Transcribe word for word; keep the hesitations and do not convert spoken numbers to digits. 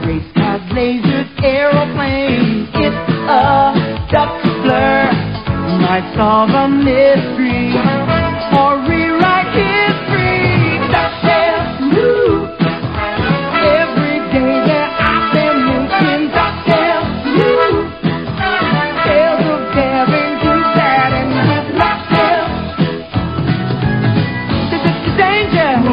Race cars, lasers, aeroplanes. It's a duck blur. Might solve a mystery or rewrite history. DuckTales, woo! Every day they're out there making DuckTales, woo! Tales of daring, do that, and with DuckTales, the danger.